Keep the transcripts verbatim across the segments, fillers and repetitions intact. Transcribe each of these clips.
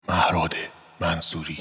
مهراد منصوری.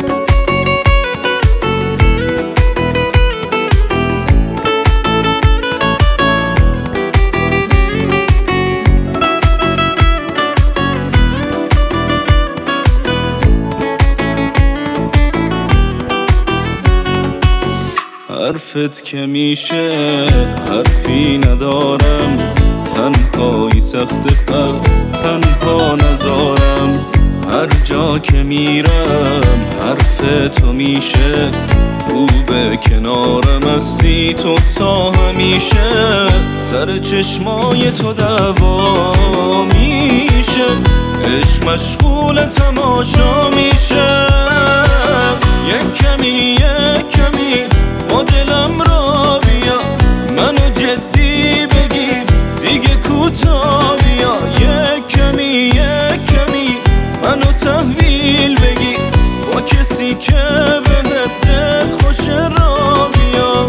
حرفت که میشه حرفی ندارم، تنهایی سخت پس تنها نزارم. هر جا که میرم حرف تو میشه، خوبه کنارم هستی تو تا همیشه. سر چشمای تو دوا میشه، عشق مشغول تماشا میشه. یک کمی یک کمی با دلم را بیا، منو جدی بگیر دیگه کوتاه بیا. یک کمی یک کمی منو تحویل بگیر، با کسی که به دل خوش را بیا.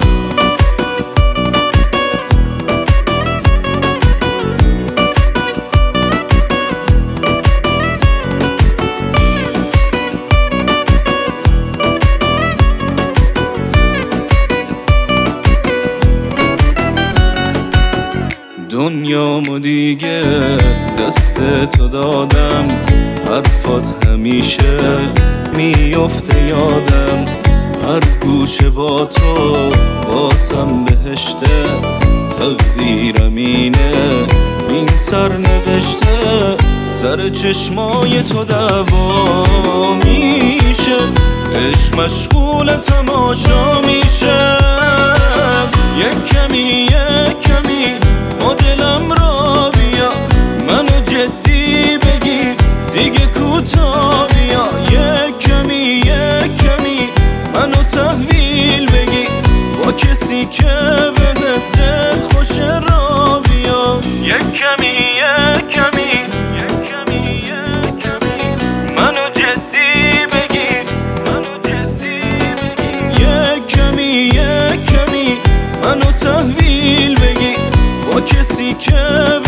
دنیامو دیگه دست تو دادم، حرفات همیشه میفته یادم. هر گوشه با تو واسم بهشته، تقدیرم اینه این سر نوشته. سر چشمای تو دوا میشه، عشق مشغول تماشا میشه. یک کمی یک کمی با دلم را بیا، منو جدی بگیر دیگه کوتاه بیا. یک کمی یک کمی منو تحویل بگیر، با کسی که به دل خوش را بیا. یک کمی یک کمی یک کمی یک کمی منو جدی بگیر منو جدی بگیر. یک کمی یک کمی منو تحویل بگیر، با کسی که